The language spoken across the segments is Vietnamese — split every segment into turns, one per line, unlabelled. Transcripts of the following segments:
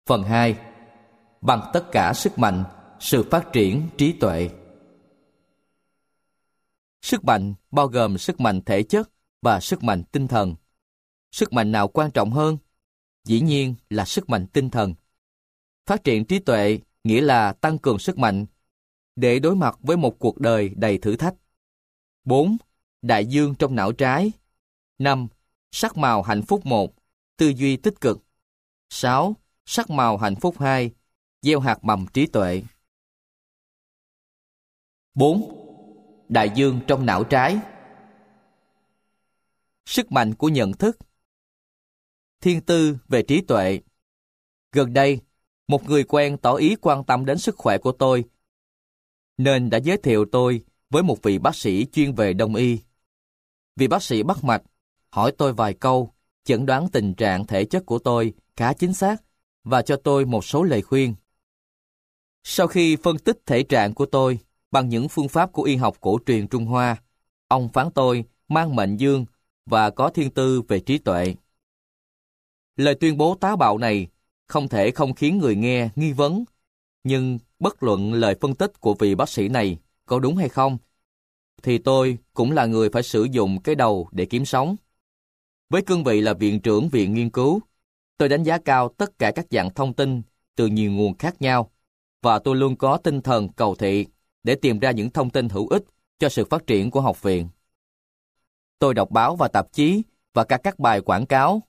Phần 2. Bằng tất cả sức mạnh, sự phát triển trí tuệ. Sức mạnh bao gồm sức mạnh thể chất và sức mạnh tinh thần. Sức mạnh nào quan trọng hơn? Dĩ nhiên là sức mạnh tinh thần. Phát triển trí tuệ nghĩa là tăng cường sức mạnh để đối mặt với một cuộc đời đầy thử thách. 4. Đại dương trong não trái. 5. Sắc màu hạnh phúc 1. Tư duy tích cực. 6. Sắc màu hạnh phúc 2. Gieo hạt mầm trí tuệ. 4. Đại dương trong não trái. Sức mạnh của nhận thức. Thiên tư về trí tuệ. Gần đây, một người quen tỏ ý quan tâm đến sức khỏe của tôi, nên đã giới thiệu tôi với một vị bác sĩ chuyên về đông y. Vị bác sĩ bắt mạch, hỏi tôi vài câu, chẩn đoán tình trạng thể chất của tôi khá chính xác và cho tôi một số lời khuyên. Sau khi phân tích thể trạng của tôi bằng những phương pháp của y học cổ truyền Trung Hoa, ông phán tôi mang mệnh dương và có thiên tư về trí tuệ. Lời tuyên bố táo bạo này không thể không khiến người nghe nghi vấn, nhưng bất luận lời phân tích của vị bác sĩ này có đúng hay không, thì tôi cũng là người phải sử dụng cái đầu để kiếm sống. Với cương vị là viện trưởng viện nghiên cứu, tôi đánh giá cao tất cả các dạng thông tin từ nhiều nguồn khác nhau, và tôi luôn có tinh thần cầu thị để tìm ra những thông tin hữu ích cho sự phát triển của học viện. Tôi đọc báo và tạp chí và cả các bài quảng cáo.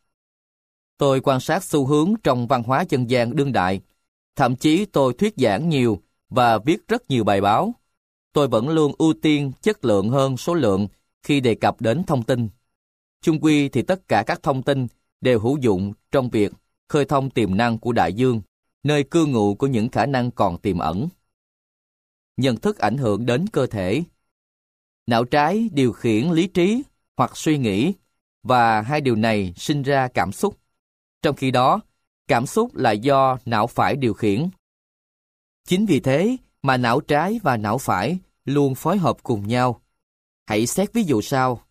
Tôi quan sát xu hướng trong văn hóa dân gian đương đại. Thậm chí tôi thuyết giảng nhiều và viết rất nhiều bài báo. Tôi vẫn luôn ưu tiên chất lượng hơn số lượng khi đề cập đến thông tin. Chung quy thì tất cả các thông tin đều hữu dụng trong việc khơi thông tiềm năng của đại dương, nơi cư ngụ của những khả năng còn tiềm ẩn. Nhận thức ảnh hưởng đến cơ thể. Não trái điều khiển lý trí hoặc suy nghĩ, và hai điều này sinh ra cảm xúc. Trong khi đó, cảm xúc là do não phải điều khiển. Chính vì thế mà não trái và não phải luôn phối hợp cùng nhau. Hãy xét ví dụ sau.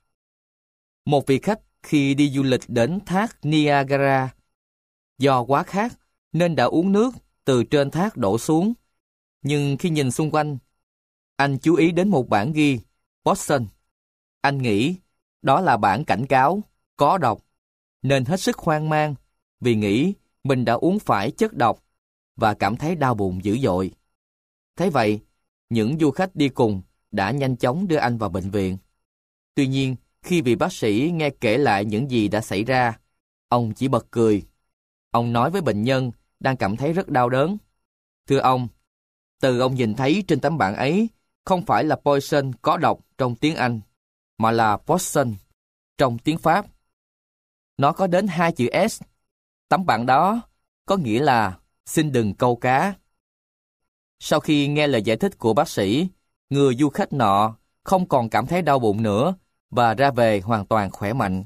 Một vị khách khi đi du lịch đến thác Niagara, do quá khát nên đã uống nước từ trên thác đổ xuống. Nhưng khi nhìn xung quanh, anh chú ý đến một bảng ghi Poison. Anh nghĩ đó là bảng cảnh cáo, có độc, nên hết sức hoang mang vì nghĩ mình đã uống phải chất độc và cảm thấy đau bụng dữ dội. Thế vậy, những du khách đi cùng đã nhanh chóng đưa anh vào bệnh viện. Tuy nhiên, khi vị bác sĩ nghe kể lại những gì đã xảy ra, ông chỉ bật cười. Ông nói với bệnh nhân đang cảm thấy rất đau đớn: "Thưa ông, từ ông nhìn thấy trên tấm bảng ấy không phải là poison có độc trong tiếng Anh, mà là poison trong tiếng Pháp. Nó có đến 2 chữ S. Tấm bảng đó có nghĩa là xin đừng câu cá." Sau khi nghe lời giải thích của bác sĩ, người du khách nọ không còn cảm thấy đau bụng nữa và ra về hoàn toàn khỏe mạnh.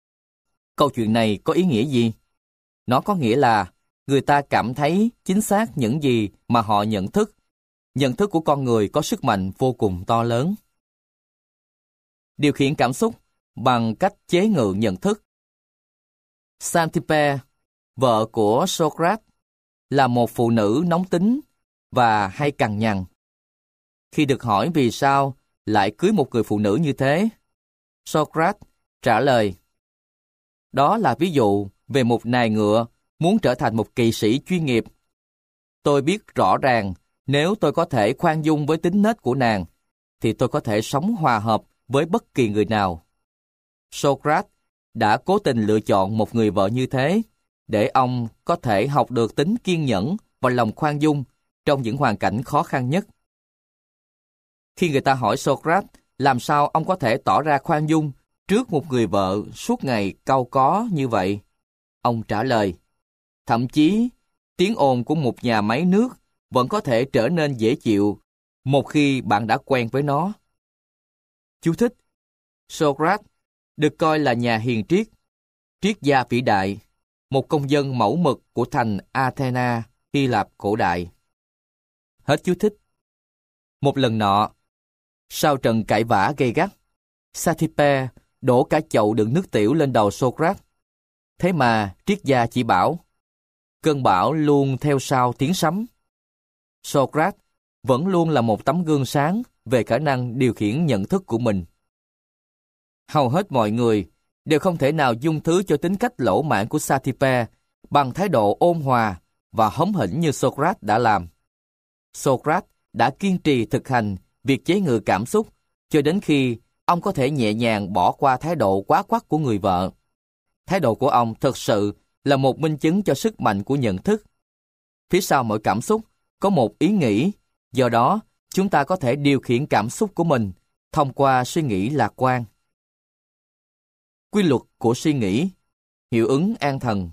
Câu chuyện này có ý nghĩa gì? Nó có nghĩa là người ta cảm thấy chính xác những gì mà họ nhận thức. Nhận thức của con người có sức mạnh vô cùng to lớn. Điều khiển cảm xúc bằng cách chế ngự nhận thức. Xanthippe, vợ của Socrates, là một phụ nữ nóng tính và hay cằn nhằn. Khi được hỏi vì sao lại cưới một người phụ nữ như thế, Socrates trả lời: "Đó là ví dụ về một nài ngựa muốn trở thành một kỵ sĩ chuyên nghiệp. Tôi biết rõ ràng nếu tôi có thể khoan dung với tính nết của nàng, thì tôi có thể sống hòa hợp với bất kỳ người nào." Socrates đã cố tình lựa chọn một người vợ như thế để ông có thể học được tính kiên nhẫn và lòng khoan dung trong những hoàn cảnh khó khăn nhất. Khi người ta hỏi Socrates làm sao ông có thể tỏ ra khoan dung trước một người vợ suốt ngày cau có như vậy, ông trả lời: "Thậm chí, tiếng ồn của một nhà máy nước vẫn có thể trở nên dễ chịu một khi bạn đã quen với nó." Chú thích: Socrates được coi là nhà hiền triết, triết gia vĩ đại, một công dân mẫu mực của thành Athena, Hy Lạp cổ đại. Hết chú thích. Một lần nọ, sau trận cãi vã gay gắt, Xanthippe đổ cả chậu đựng nước tiểu lên đầu Socrates. Thế mà triết gia chỉ bảo: Cơn bão luôn theo sau tiếng sấm. Socrates vẫn luôn là một tấm gương sáng về khả năng điều khiển nhận thức của mình. Hầu hết mọi người đều không thể nào dung thứ cho tính cách lỗ mãng của Satipe bằng thái độ ôn hòa và hóm hỉnh như Socrates đã làm. Socrates đã kiên trì thực hành việc chế ngự cảm xúc cho đến khi ông có thể nhẹ nhàng bỏ qua thái độ quá quắt của người vợ. Thái độ của ông thực sự là một minh chứng cho sức mạnh của nhận thức. Phía sau mỗi cảm xúc có một ý nghĩ, do đó chúng ta có thể điều khiển cảm xúc của mình thông qua suy nghĩ lạc quan. Quy luật của suy nghĩ, hiệu ứng an thần.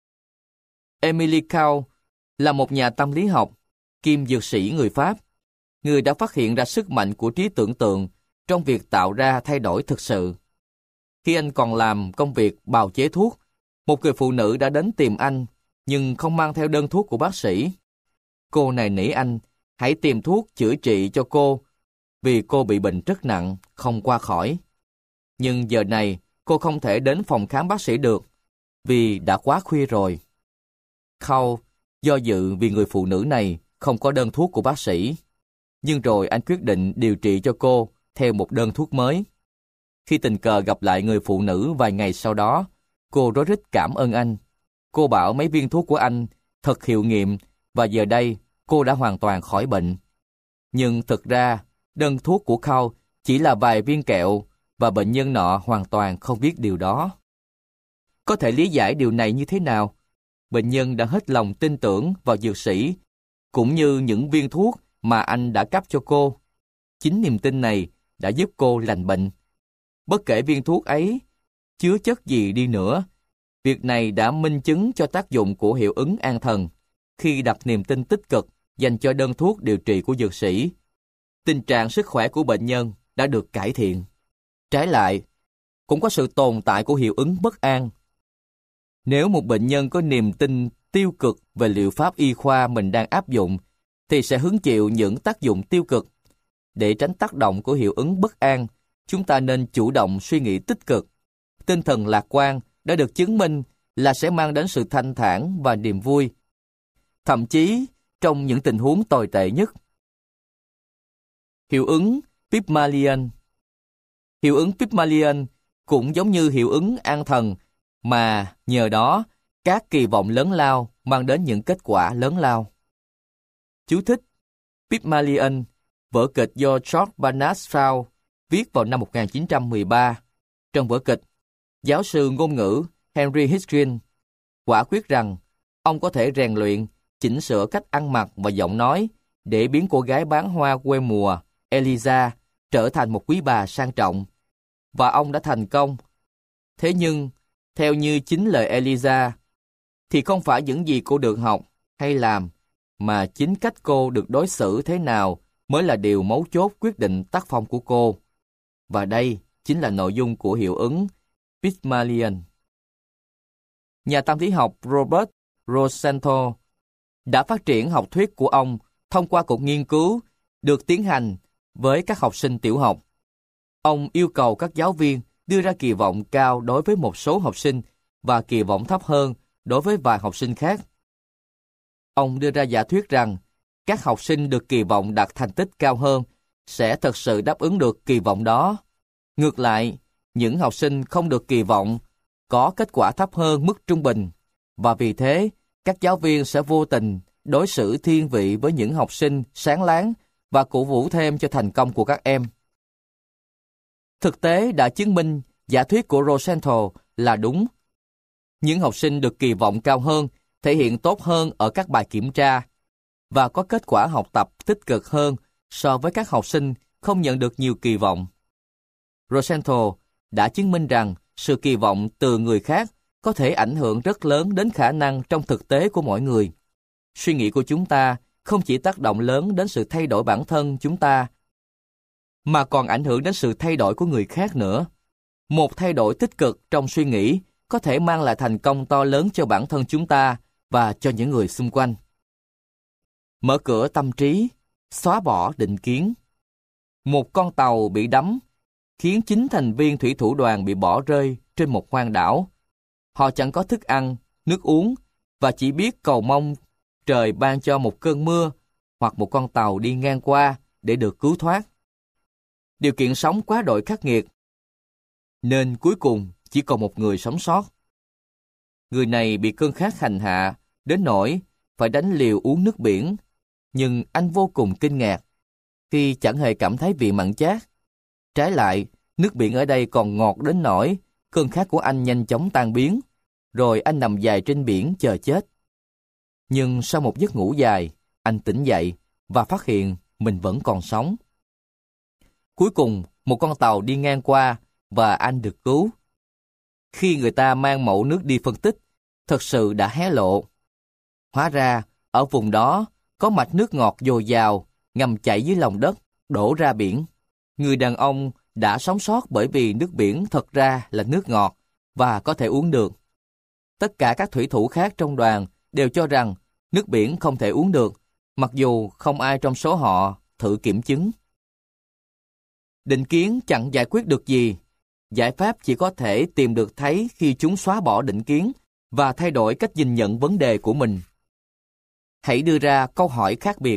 Émile Coué là một nhà tâm lý học, kiêm dược sĩ người Pháp. Người đã phát hiện ra sức mạnh của trí tưởng tượng trong việc tạo ra thay đổi thực sự. Khi anh còn làm công việc bào chế thuốc, một người phụ nữ đã đến tìm anh, nhưng không mang theo đơn thuốc của bác sĩ. Cô này nỉ anh, hãy tìm thuốc chữa trị cho cô, vì cô bị bệnh rất nặng, không qua khỏi. Nhưng giờ này, cô không thể đến phòng khám bác sĩ được, vì đã quá khuya rồi. Coué do dự vì người phụ nữ này không có đơn thuốc của bác sĩ. Nhưng rồi anh quyết định điều trị cho cô theo một đơn thuốc mới. Khi tình cờ gặp lại người phụ nữ vài ngày sau đó, cô rối rít cảm ơn anh. Cô bảo mấy viên thuốc của anh thật hiệu nghiệm và giờ đây cô đã hoàn toàn khỏi bệnh. Nhưng thực ra, đơn thuốc của Coué chỉ là vài viên kẹo và bệnh nhân nọ hoàn toàn không biết điều đó. Có thể lý giải điều này như thế nào? Bệnh nhân đã hết lòng tin tưởng vào dược sĩ, cũng như những viên thuốc mà anh đã cấp cho cô. Chính niềm tin này đã giúp cô lành bệnh. Bất kể viên thuốc ấy chứa chất gì đi nữa, việc này đã minh chứng cho tác dụng của hiệu ứng an thần. Khi đặt niềm tin tích cực dành cho đơn thuốc điều trị của dược sĩ, tình trạng sức khỏe của bệnh nhân đã được cải thiện. Trái lại, cũng có sự tồn tại của hiệu ứng bất an. Nếu một bệnh nhân có niềm tin tiêu cực về liệu pháp y khoa mình đang áp dụng, thì sẽ hứng chịu những tác dụng tiêu cực. Để tránh tác động của hiệu ứng bất an, chúng ta nên chủ động suy nghĩ tích cực. Tinh thần lạc quan đã được chứng minh là sẽ mang đến sự thanh thản và niềm vui, thậm chí trong những tình huống tồi tệ nhất. Hiệu ứng Pygmalion. Hiệu ứng Pygmalion cũng giống như hiệu ứng an thần, mà nhờ đó các kỳ vọng lớn lao mang đến những kết quả lớn lao. Chú thích: Pygmalion, vở kịch do George Bernard Shaw viết vào năm 1913. Trong vở kịch, giáo sư ngôn ngữ Henry Higgins quả quyết rằng ông có thể rèn luyện, chỉnh sửa cách ăn mặc và giọng nói để biến cô gái bán hoa quê mùa Eliza trở thành một quý bà sang trọng. Và ông đã thành công. Thế nhưng, theo như chính lời Eliza, thì không phải những gì cô được học hay làm, mà chính cách cô được đối xử thế nào mới là điều mấu chốt quyết định tác phong của cô. Và đây chính là nội dung của hiệu ứng Pygmalion. Nhà tâm lý học Robert Rosenthal đã phát triển học thuyết của ông thông qua cuộc nghiên cứu được tiến hành với các học sinh tiểu học. Ông yêu cầu các giáo viên đưa ra kỳ vọng cao đối với một số học sinh và kỳ vọng thấp hơn đối với vài học sinh khác. Ông đưa ra giả thuyết rằng các học sinh được kỳ vọng đạt thành tích cao hơn sẽ thực sự đáp ứng được kỳ vọng đó. Ngược lại, những học sinh không được kỳ vọng có kết quả thấp hơn mức trung bình, và vì thế các giáo viên sẽ vô tình đối xử thiên vị với những học sinh sáng láng và cổ vũ thêm cho thành công của các em. Thực tế đã chứng minh giả thuyết của Rosenthal là đúng. Những học sinh được kỳ vọng cao hơn thể hiện tốt hơn ở các bài kiểm tra và có kết quả học tập tích cực hơn so với các học sinh không nhận được nhiều kỳ vọng. Rosenthal đã chứng minh rằng sự kỳ vọng từ người khác có thể ảnh hưởng rất lớn đến khả năng trong thực tế của mỗi người. Suy nghĩ của chúng ta không chỉ tác động lớn đến sự thay đổi bản thân chúng ta, mà còn ảnh hưởng đến sự thay đổi của người khác nữa. Một thay đổi tích cực trong suy nghĩ có thể mang lại thành công to lớn cho bản thân chúng ta và cho những người xung quanh. Mở cửa tâm trí, xóa bỏ định kiến. Một con tàu bị đắm, khiến 9 thành viên thủy thủ đoàn bị bỏ rơi trên một hoang đảo. Họ chẳng có thức ăn, nước uống và chỉ biết cầu mong trời ban cho một cơn mưa hoặc một con tàu đi ngang qua để được cứu thoát. Điều kiện sống quá đổi khắc nghiệt, nên cuối cùng chỉ còn một người sống sót. Người này bị cơn khát hành hạ đến nỗi phải đánh liều uống nước biển, nhưng anh vô cùng kinh ngạc khi chẳng hề cảm thấy vị mặn chát. Trái lại, nước biển ở đây còn ngọt đến nỗi cơn khát của anh nhanh chóng tan biến, rồi anh nằm dài trên biển chờ chết. Nhưng sau một giấc ngủ dài, anh tỉnh dậy và phát hiện mình vẫn còn sống. Cuối cùng, một con tàu đi ngang qua và anh được cứu. Khi người ta mang mẫu nước đi phân tích, thật sự đã hé lộ. Hóa ra, ở vùng đó có mạch nước ngọt dồi dào ngầm chảy dưới lòng đất, đổ ra biển. Người đàn ông đã sống sót bởi vì nước biển thật ra là nước ngọt và có thể uống được. Tất cả các thủy thủ khác trong đoàn đều cho rằng nước biển không thể uống được, mặc dù không ai trong số họ thử kiểm chứng. Định kiến chẳng giải quyết được gì. Giải pháp chỉ có thể tìm được thấy khi chúng xóa bỏ định kiến và thay đổi cách nhìn nhận vấn đề của mình. Hãy đưa ra câu hỏi khác biệt.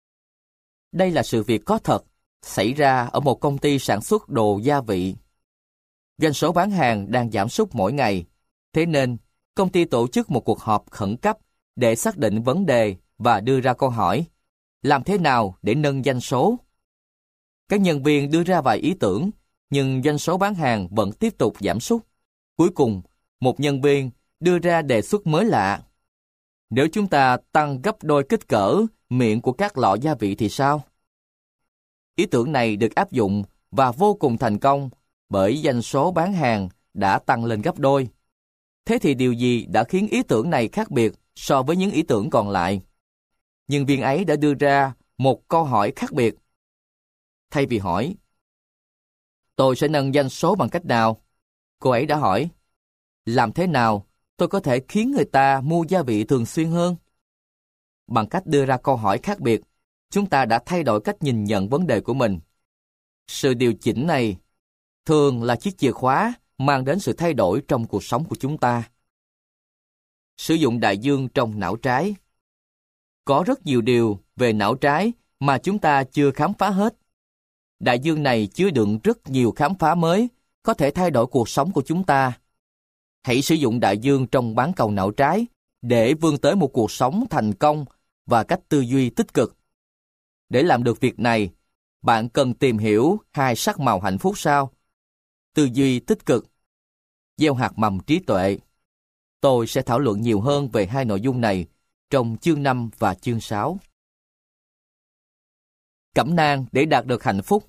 Đây là sự việc có thật, xảy ra ở một công ty sản xuất đồ gia vị. Doanh số bán hàng đang giảm sút mỗi ngày, thế nên công ty tổ chức một cuộc họp khẩn cấp để xác định vấn đề và đưa ra câu hỏi: làm thế nào để nâng doanh số? Các nhân viên đưa ra vài ý tưởng, nhưng doanh số bán hàng vẫn tiếp tục giảm sút. Cuối cùng, một nhân viên đưa ra đề xuất mới lạ. Nếu chúng ta tăng gấp đôi kích cỡ miệng của các lọ gia vị thì sao? Ý tưởng này được áp dụng và vô cùng thành công bởi doanh số bán hàng đã tăng lên gấp đôi. Thế thì điều gì đã khiến ý tưởng này khác biệt so với những ý tưởng còn lại? Nhân viên ấy đã đưa ra một câu hỏi khác biệt. Thay vì hỏi, tôi sẽ nâng doanh số bằng cách nào? Cô ấy đã hỏi, làm thế nào tôi có thể khiến người ta mua gia vị thường xuyên hơn? Bằng cách đưa ra câu hỏi khác biệt, chúng ta đã thay đổi cách nhìn nhận vấn đề của mình. Sự điều chỉnh này thường là chiếc chìa khóa mang đến sự thay đổi trong cuộc sống của chúng ta. Sử dụng đại dương trong não trái. Có rất nhiều điều về não trái mà chúng ta chưa khám phá hết. Đại dương này chứa đựng rất nhiều khám phá mới, có thể thay đổi cuộc sống của chúng ta. Hãy sử dụng đại dương trong bán cầu não trái để vươn tới một cuộc sống thành công và cách tư duy tích cực. Để làm được việc này, bạn cần tìm hiểu hai sắc màu hạnh phúc sau: tư duy tích cực, gieo hạt mầm trí tuệ. Tôi sẽ thảo luận nhiều hơn về hai nội dung này trong chương 5 và chương 6. Cẩm nang để đạt được hạnh phúc.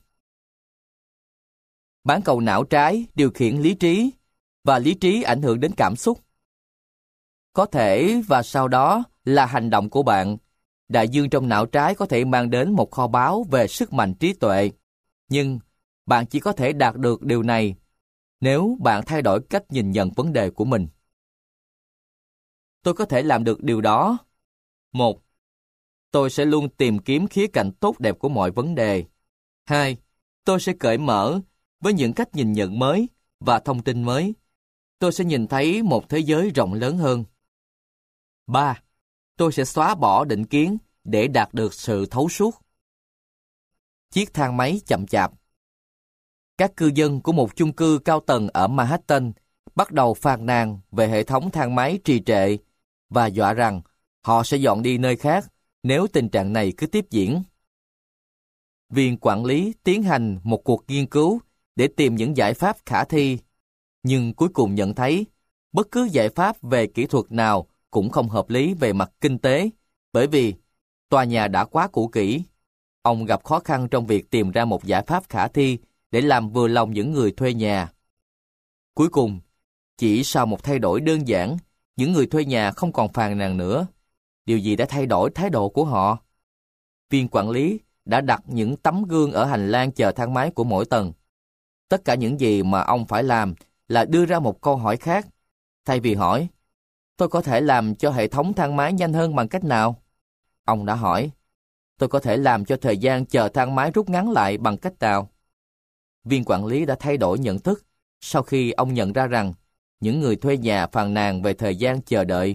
Bán cầu não trái điều khiển lý trí, và lý trí ảnh hưởng đến cảm xúc. Có thể và sau đó là hành động của bạn. Đại dương trong não trái có thể mang đến một kho báu về sức mạnh trí tuệ, nhưng bạn chỉ có thể đạt được điều này nếu bạn thay đổi cách nhìn nhận vấn đề của mình. Tôi có thể làm được điều đó. 1. Tôi sẽ luôn tìm kiếm khía cạnh tốt đẹp của mọi vấn đề. 2. Tôi sẽ cởi mở với những cách nhìn nhận mới và thông tin mới. Tôi sẽ nhìn thấy một thế giới rộng lớn hơn. 3. Tôi sẽ xóa bỏ định kiến để đạt được sự thấu suốt. Chiếc thang máy chậm chạp. Các cư dân của một chung cư cao tầng ở Manhattan bắt đầu phàn nàn về hệ thống thang máy trì trệ và dọa rằng họ sẽ dọn đi nơi khác nếu tình trạng này cứ tiếp diễn. Viên quản lý tiến hành một cuộc nghiên cứu để tìm những giải pháp khả thi, nhưng cuối cùng nhận thấy bất cứ giải pháp về kỹ thuật nào cũng không hợp lý về mặt kinh tế, bởi vì tòa nhà đã quá cũ kỹ. Ông gặp khó khăn trong việc tìm ra một giải pháp khả thi để làm vừa lòng những người thuê nhà. Cuối cùng, chỉ sau một thay đổi đơn giản, những người thuê nhà không còn phàn nàn nữa. Điều gì đã thay đổi thái độ của họ? Viên quản lý đã đặt những tấm gương ở hành lang chờ thang máy của mỗi tầng. Tất cả những gì mà ông phải làm là đưa ra một câu hỏi khác. Thay vì hỏi, tôi có thể làm cho hệ thống thang máy nhanh hơn bằng cách nào? Ông đã hỏi, tôi có thể làm cho thời gian chờ thang máy rút ngắn lại bằng cách nào? Viên quản lý đã thay đổi nhận thức sau khi ông nhận ra rằng những người thuê nhà phàn nàn về thời gian chờ đợi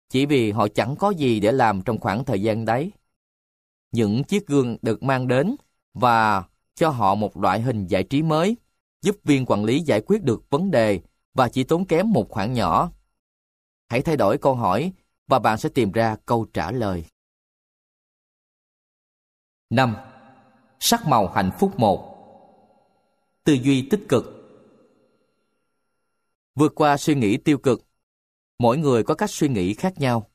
chỉ vì họ chẳng có gì để làm trong khoảng thời gian đấy. Những chiếc gương được mang đến và cho họ một loại hình giải trí mới, giúp viên quản lý giải quyết được vấn đề và chỉ tốn kém một khoản nhỏ. Hãy thay đổi câu hỏi và bạn sẽ tìm ra câu trả lời. 5. Sắc màu hạnh phúc 1. Tư duy tích cực. Vượt qua suy nghĩ tiêu cực. Mỗi người có cách suy nghĩ khác nhau.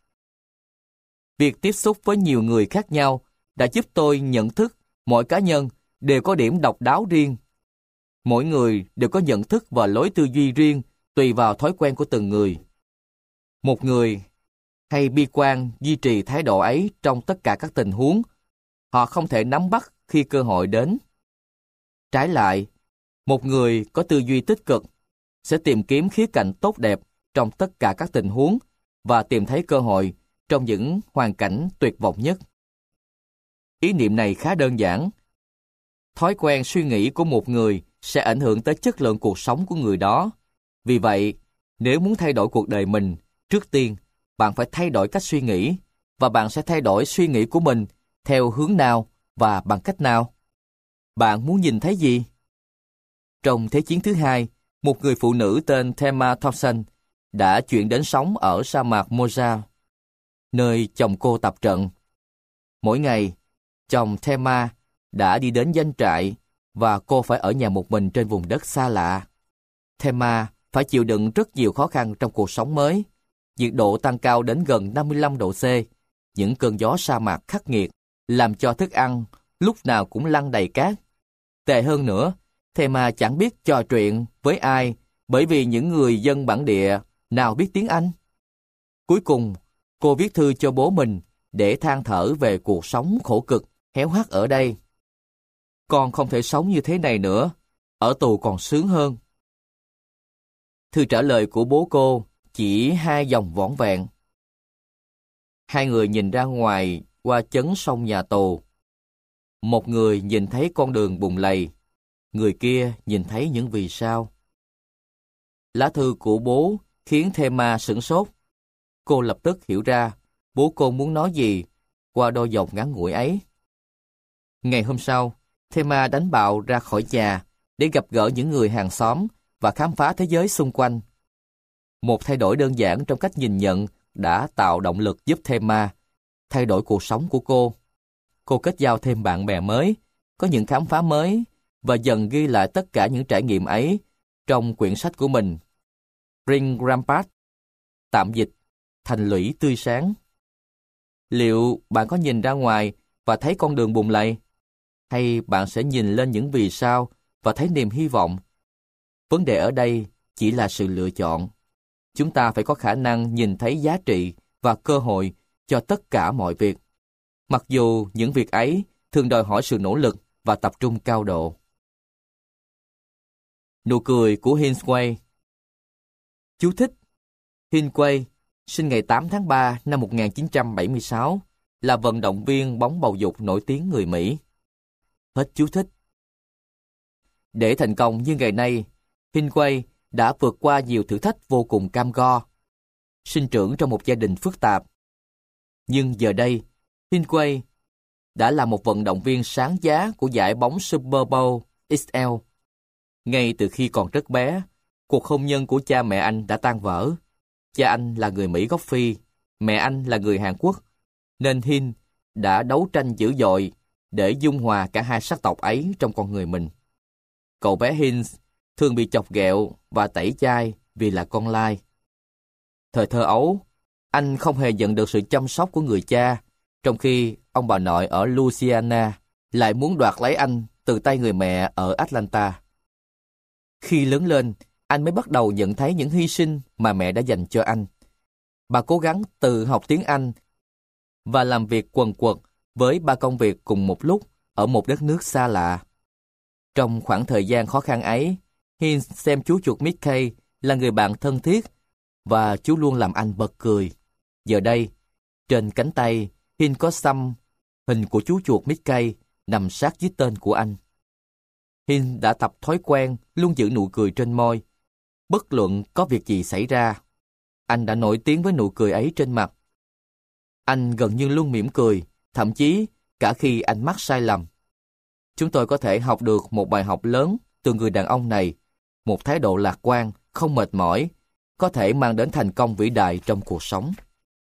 Việc tiếp xúc với nhiều người khác nhau đã giúp tôi nhận thức mỗi cá nhân đều có điểm độc đáo riêng. Mỗi người đều có nhận thức và lối tư duy riêng tùy vào thói quen của từng người. Một người hay bi quan duy trì thái độ ấy trong tất cả các tình huống. Họ không thể nắm bắt khi cơ hội đến. Trái lại, một người có tư duy tích cực sẽ tìm kiếm khía cạnh tốt đẹp trong tất cả các tình huống và tìm thấy cơ hội trong những hoàn cảnh tuyệt vọng nhất. Ý niệm này khá đơn giản. Thói quen suy nghĩ của một người sẽ ảnh hưởng tới chất lượng cuộc sống của người đó. Vì vậy, nếu muốn thay đổi cuộc đời mình, trước tiên, bạn phải thay đổi cách suy nghĩ, và bạn sẽ thay đổi suy nghĩ của mình theo hướng nào và bằng cách nào? Bạn muốn nhìn thấy gì? Trong Thế chiến thứ hai, một người phụ nữ tên Thema Thompson đã chuyển đến sống ở sa mạc Mojave, nơi chồng cô tập trận. Mỗi ngày, chồng Thema đã đi đến doanh trại và cô phải ở nhà một mình trên vùng đất xa lạ. Thema phải chịu đựng rất nhiều khó khăn trong cuộc sống mới. Nhiệt độ tăng cao đến gần 55 độ C, những cơn gió sa mạc khắc nghiệt, làm cho thức ăn lúc nào cũng lăn đầy cát. Tệ hơn nữa, Thema chẳng biết trò chuyện với ai bởi vì những người dân bản địa nào biết tiếng Anh. Cuối cùng, cô viết thư cho bố mình để than thở về cuộc sống khổ cực, héo hắt ở đây. Con không thể sống như thế này nữa, ở tù còn sướng hơn. Thư trả lời của bố cô chỉ 2 dòng vỏn vẹn. Hai người nhìn ra ngoài qua chấn sông nhà tù. Một người nhìn thấy con đường bùn lầy, người kia nhìn thấy những vì sao. Lá thư của bố khiến Thema sửng sốt. Cô lập tức hiểu ra bố cô muốn nói gì qua đôi dòng ngắn ngủi ấy. Ngày hôm sau, Thema đánh bạo ra khỏi nhà để gặp gỡ những người hàng xóm và khám phá thế giới xung quanh. Một thay đổi đơn giản trong cách nhìn nhận đã tạo động lực giúp Thema thay đổi cuộc sống của cô. Cô kết giao thêm bạn bè mới, có những khám phá mới và dần ghi lại tất cả những trải nghiệm ấy trong quyển sách của mình. Bring Rampart, tạm dịch, thành lũy tươi sáng. Liệu bạn có nhìn ra ngoài và thấy con đường bùn lầy? Hay bạn sẽ nhìn lên những vì sao và thấy niềm hy vọng? Vấn đề ở đây chỉ là sự lựa chọn. Chúng ta phải có khả năng nhìn thấy giá trị và cơ hội cho tất cả mọi việc. Mặc dù những việc ấy thường đòi hỏi sự nỗ lực và tập trung cao độ. Nụ cười của Hinsway. Chú thích: Hinsway, sinh ngày 8 tháng 3 năm 1976, là vận động viên bóng bầu dục nổi tiếng người Mỹ. Hết chú thích. Để thành công như ngày nay, Hinsway đã vượt qua nhiều thử thách vô cùng cam go. Sinh trưởng trong một gia đình phức tạp. Nhưng giờ đây, Hinsway đã là một vận động viên sáng giá của giải bóng Super Bowl XL. Ngay từ khi còn rất bé, cuộc hôn nhân của cha mẹ anh đã tan vỡ. Cha anh là người Mỹ gốc Phi, mẹ anh là người Hàn Quốc, nên Hin đã đấu tranh dữ dội để dung hòa cả hai sắc tộc ấy trong con người mình. Cậu bé Hins thường bị chọc ghẹo và tẩy chay vì là con lai. Thời thơ ấu, anh không hề nhận được sự chăm sóc của người cha, trong khi ông bà nội ở Louisiana lại muốn đoạt lấy anh từ tay người mẹ ở Atlanta. Khi lớn lên, anh mới bắt đầu nhận thấy những hy sinh mà mẹ đã dành cho anh. Bà cố gắng tự học tiếng Anh và làm việc quần quật với 3 công việc cùng một lúc ở một đất nước xa lạ. Trong khoảng thời gian khó khăn ấy, Hins xem chú chuột Mickey là người bạn thân thiết và chú luôn làm anh bật cười. Giờ đây, trên cánh tay, Hins có xăm hình của chú chuột Mickey nằm sát dưới tên của anh. Hins đã tập thói quen luôn giữ nụ cười trên môi. Bất luận có việc gì xảy ra, anh đã nổi tiếng với nụ cười ấy trên mặt Anh gần như luôn mỉm cười, thậm chí cả khi anh mắc sai lầm. Chúng tôi có thể học được một bài học lớn từ người đàn ông này, một thái độ lạc quan, không mệt mỏi, có thể mang đến thành công vĩ đại trong cuộc sống.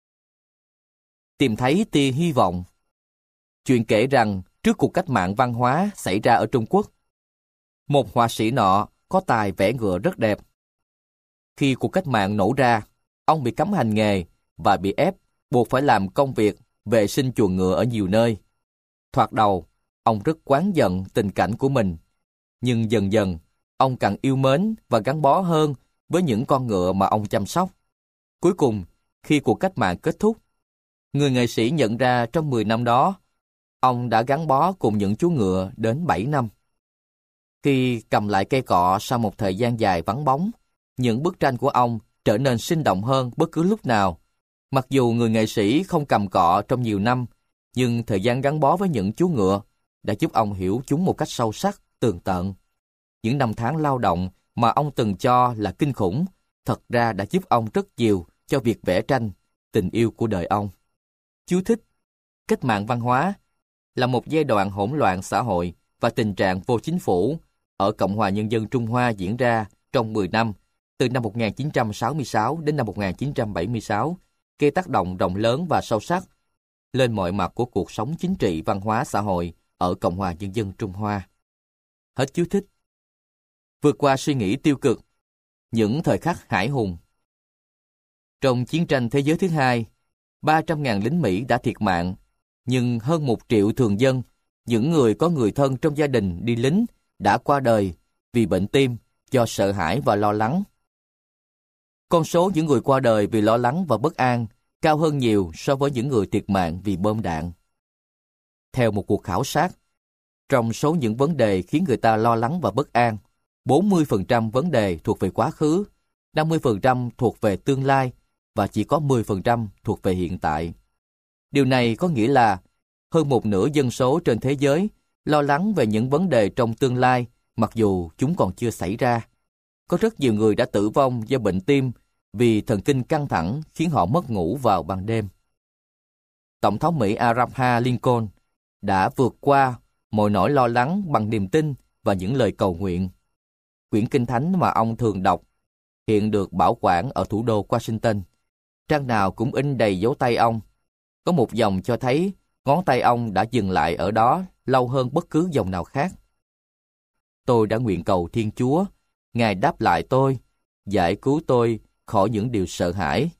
Tìm thấy tia hy vọng. Chuyện kể rằng trước cuộc cách mạng văn hóa xảy ra ở Trung Quốc, một họa sĩ nọ có tài vẽ ngựa rất đẹp. Khi cuộc cách mạng nổ ra, ông bị cấm hành nghề và bị ép buộc phải làm công việc vệ sinh chuồng ngựa ở nhiều nơi. Thoạt đầu, ông rất oán giận tình cảnh của mình, nhưng dần dần, ông càng yêu mến và gắn bó hơn với những con ngựa mà ông chăm sóc. Cuối cùng, khi cuộc cách mạng kết thúc, người nghệ sĩ nhận ra trong 10 năm đó, ông đã gắn bó cùng những chú ngựa đến 7 năm. Khi cầm lại cây cọ sau một thời gian dài vắng bóng, những bức tranh của ông trở nên sinh động hơn bất cứ lúc nào. Mặc dù người nghệ sĩ không cầm cọ trong nhiều năm, nhưng thời gian gắn bó với những chú ngựa đã giúp ông hiểu chúng một cách sâu sắc, tường tận. Những năm tháng lao động mà ông từng cho là kinh khủng, thật ra đã giúp ông rất nhiều cho việc vẽ tranh, tình yêu của đời ông. Chú thích: Cách mạng văn hóa là một giai đoạn hỗn loạn xã hội và tình trạng vô chính phủ ở Cộng hòa Nhân dân Trung Hoa diễn ra trong 10 năm, từ năm 1966 đến năm 1976, gây tác động rộng lớn và sâu sắc lên mọi mặt của cuộc sống chính trị văn hóa xã hội ở Cộng hòa Nhân dân Trung Hoa. Hết chú thích. Vượt qua suy nghĩ tiêu cực, những thời khắc hãi hùng. Trong chiến tranh thế giới thứ hai, 300.000 lính Mỹ đã thiệt mạng, nhưng hơn 1 triệu thường dân, những người có người thân trong gia đình đi lính, đã qua đời vì bệnh tim, do sợ hãi và lo lắng. Con số những người qua đời vì lo lắng và bất an cao hơn nhiều so với những người thiệt mạng vì bom đạn. Theo một cuộc khảo sát, trong số những vấn đề khiến người ta lo lắng và bất an, 40% vấn đề thuộc về quá khứ, 50% thuộc về tương lai và chỉ có 10% thuộc về hiện tại. Điều này có nghĩa là hơn một nửa dân số trên thế giới lo lắng về những vấn đề trong tương lai mặc dù chúng còn chưa xảy ra. Có rất nhiều người đã tử vong do bệnh tim vì thần kinh căng thẳng khiến họ mất ngủ vào ban đêm. Tổng thống Mỹ Abraham Lincoln đã vượt qua mọi nỗi lo lắng bằng niềm tin và những lời cầu nguyện. Quyển Kinh Thánh mà ông thường đọc hiện được bảo quản ở thủ đô Washington. Trang nào cũng in đầy dấu tay ông. Có một dòng cho thấy ngón tay ông đã dừng lại ở đó lâu hơn bất cứ dòng nào khác. Tôi đã nguyện cầu Thiên Chúa, Ngài đáp lại tôi, giải cứu tôi khỏi những điều sợ hãi.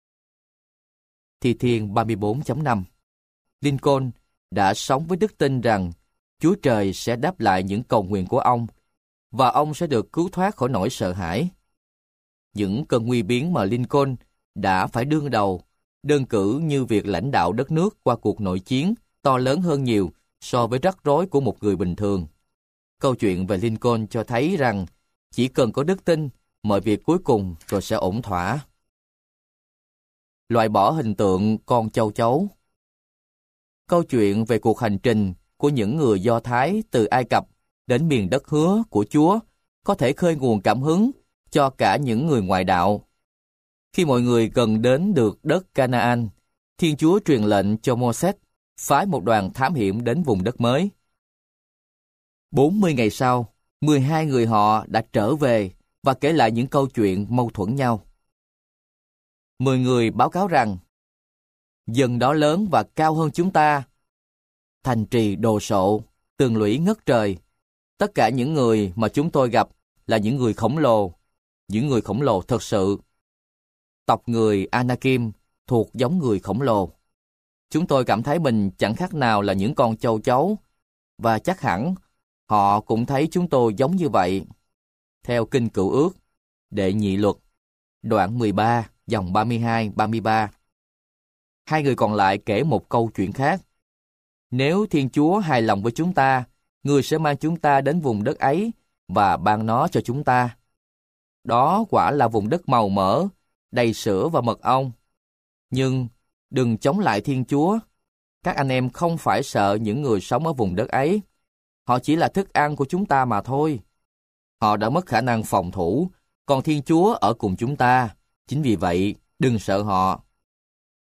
Thi Thiên 34.5. Lincoln đã sống với đức tin rằng Chúa Trời sẽ đáp lại những cầu nguyện của ông và ông sẽ được cứu thoát khỏi nỗi sợ hãi. Những cơn nguy biến mà Lincoln đã phải đương đầu, đơn cử như việc lãnh đạo đất nước qua cuộc nội chiến to lớn hơn nhiều so với rắc rối của một người bình thường. Câu chuyện về Lincoln cho thấy rằng chỉ cần có đức tin, mọi việc cuối cùng rồi sẽ ổn thỏa. Loại bỏ hình tượng con châu chấu. Câu chuyện về cuộc hành trình của những người Do Thái từ Ai Cập đến miền đất hứa của Chúa có thể khơi nguồn cảm hứng cho cả những người ngoại đạo. Khi mọi người gần đến được đất Canaan, Thiên Chúa truyền lệnh cho Mô-sét phái một đoàn thám hiểm đến vùng đất mới. 40 ngày sau, 12 người họ đã trở về và kể lại những câu chuyện mâu thuẫn nhau. 10 người báo cáo rằng dân đó lớn và cao hơn chúng ta, thành trì đồ sộ, tường lũy ngất trời. Tất cả những người mà chúng tôi gặp là những người khổng lồ thật sự. Tộc người Anakim thuộc giống người khổng lồ. Chúng tôi cảm thấy mình chẳng khác nào là những con châu chấu, và chắc hẳn họ cũng thấy chúng tôi giống như vậy. Theo Kinh Cựu Ước, Đệ Nhị Luật, đoạn 13, dòng 32-33. Hai người còn lại kể một câu chuyện khác. Nếu Thiên Chúa hài lòng với chúng ta, Người sẽ mang chúng ta đến vùng đất ấy và ban nó cho chúng ta. Đó quả là vùng đất màu mỡ, đầy sữa và mật ong. Nhưng đừng chống lại Thiên Chúa. Các anh em không phải sợ những người sống ở vùng đất ấy. Họ chỉ là thức ăn của chúng ta mà thôi. Họ đã mất khả năng phòng thủ, còn Thiên Chúa ở cùng chúng ta. Chính vì vậy, đừng sợ họ.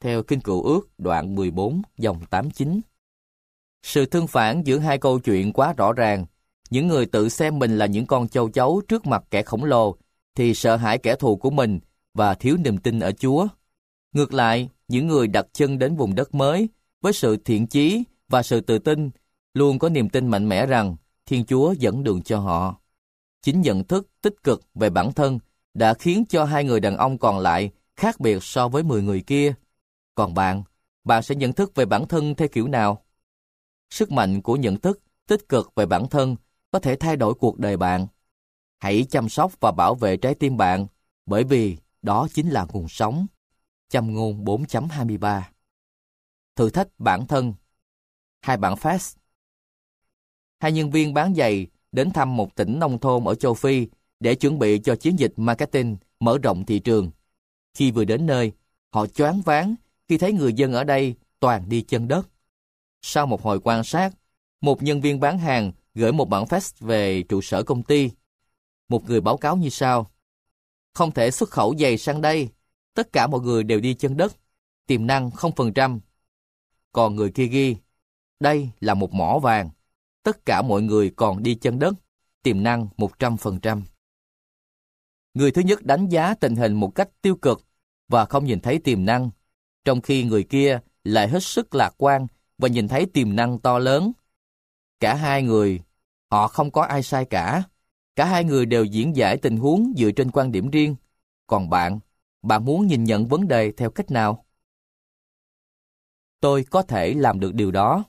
theo Kinh Cựu Ước đoạn 14 dòng 89. Sự tương phản giữa hai câu chuyện quá rõ ràng. Những người tự xem mình là những con châu chấu trước mặt kẻ khổng lồ thì sợ hãi kẻ thù của mình và thiếu niềm tin ở Chúa. Ngược lại, những người đặt chân đến vùng đất mới với sự thiện chí và sự tự tin luôn có niềm tin mạnh mẽ rằng Thiên Chúa dẫn đường cho họ. Chính nhận thức tích cực về bản thân đã khiến cho hai người đàn ông còn lại khác biệt so với 10 người kia. Còn bạn sẽ nhận thức về bản thân theo kiểu nào? Sức mạnh của nhận thức tích cực về bản thân có thể thay đổi cuộc đời bạn. Hãy chăm sóc và bảo vệ trái tim bạn, bởi vì đó chính là nguồn sống. Châm ngôn 4.23. Thử thách bản thân. Hai bản fax. Hai nhân viên bán giày đến thăm một tỉnh nông thôn ở châu Phi để chuẩn bị cho chiến dịch marketing mở rộng thị trường. Khi vừa đến nơi, họ choáng váng khi thấy người dân ở đây toàn đi chân đất. Sau một hồi quan sát, một nhân viên bán hàng gửi một bản fax về trụ sở công ty. Một người báo cáo như sau: không thể xuất khẩu giày sang đây, tất cả mọi người đều đi chân đất, tiềm năng 0%. Còn người kia ghi: đây là một mỏ vàng, tất cả mọi người còn đi chân đất, tiềm năng 100%. Người thứ nhất đánh giá tình hình một cách tiêu cực và không nhìn thấy tiềm năng, trong khi người kia lại hết sức lạc quan và nhìn thấy tiềm năng to lớn. Cả hai người, họ không có ai sai cả. Cả hai người đều diễn giải tình huống dựa trên quan điểm riêng. Còn bạn muốn nhìn nhận vấn đề theo cách nào? Tôi có thể làm được điều đó.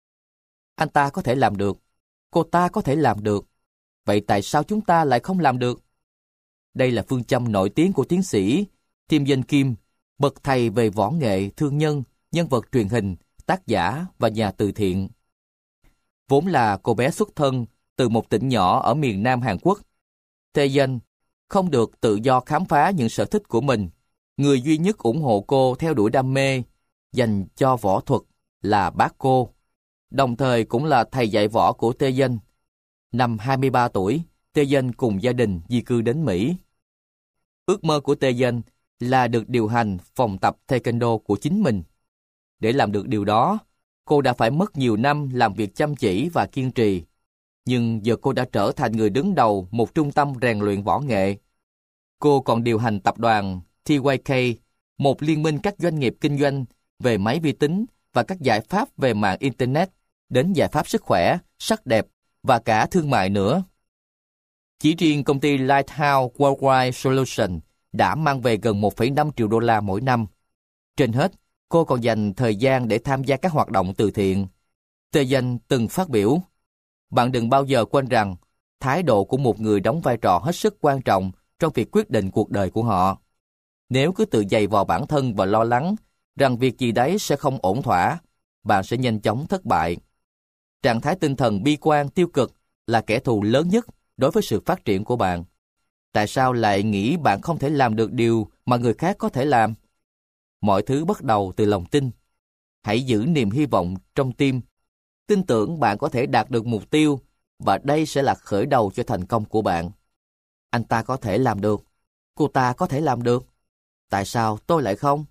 Anh ta có thể làm được. Cô ta có thể làm được. Vậy tại sao chúng ta lại không làm được? Đây là phương châm nổi tiếng của tiến sĩ Tim Danh Kim, bậc thầy về võ nghệ, thương nhân, nhân vật truyền hình, tác giả và nhà từ thiện. Vốn là cô bé xuất thân từ một tỉnh nhỏ ở miền Nam Hàn Quốc, Tae Yeon không được tự do khám phá những sở thích của mình. Người duy nhất ủng hộ cô theo đuổi đam mê dành cho võ thuật là bác cô, đồng thời cũng là thầy dạy võ của Tae Yeon. Năm 23 tuổi, Tae Yeon cùng gia đình di cư đến Mỹ. Ước mơ của Tae Yeon là được điều hành phòng tập Taekwondo của chính mình. Để làm được điều đó, cô đã phải mất nhiều năm làm việc chăm chỉ và kiên trì. Nhưng giờ cô đã trở thành người đứng đầu một trung tâm rèn luyện võ nghệ. Cô còn điều hành tập đoàn TYK, một liên minh các doanh nghiệp kinh doanh về máy vi tính và các giải pháp về mạng Internet, đến giải pháp sức khỏe, sắc đẹp và cả thương mại nữa. Chỉ riêng công ty Lighthouse Worldwide Solutions đã mang về gần 1,5 triệu đô la mỗi năm. Trên hết, cô còn dành thời gian để tham gia các hoạt động từ thiện. Tae Yeon từng phát biểu: bạn đừng bao giờ quên rằng thái độ của một người đóng vai trò hết sức quan trọng trong việc quyết định cuộc đời của họ. Nếu cứ tự giày vò bản thân và lo lắng rằng việc gì đấy sẽ không ổn thỏa, bạn sẽ nhanh chóng thất bại. Trạng thái tinh thần bi quan tiêu cực là kẻ thù lớn nhất đối với sự phát triển của bạn. Tại sao lại nghĩ bạn không thể làm được điều mà người khác có thể làm? Mọi thứ bắt đầu từ lòng tin. Hãy giữ niềm hy vọng trong tim. Tin tưởng bạn có thể đạt được mục tiêu và đây sẽ là khởi đầu cho thành công của bạn. Anh ta có thể làm được. Cô ta có thể làm được. Tại sao tôi lại không?